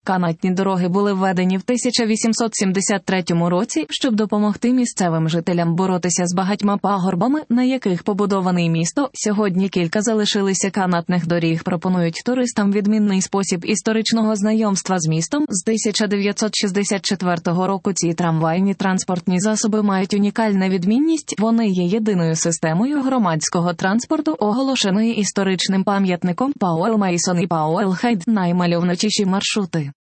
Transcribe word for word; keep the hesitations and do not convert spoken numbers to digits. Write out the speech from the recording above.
Канатні дороги були введені в тисяча вісімсот сімдесят третьому році, щоб допомогти місцевим жителям боротися з багатьма пагорбами, на яких побудований місто. Сьогодні кілька залишилися канатних доріг. Пропонують туристам відмінний спосіб історичного знайомства з містом. З тисяча дев'ятсот шістдесят четвертого року ці трамвайні транспортні засоби мають унікальну відмінність. Вони є єдиною системою громадського транспорту, оголошеної історичним пам'ятником Пауел Мейсон і Пауел Хайд, наймальовничіші маршрути.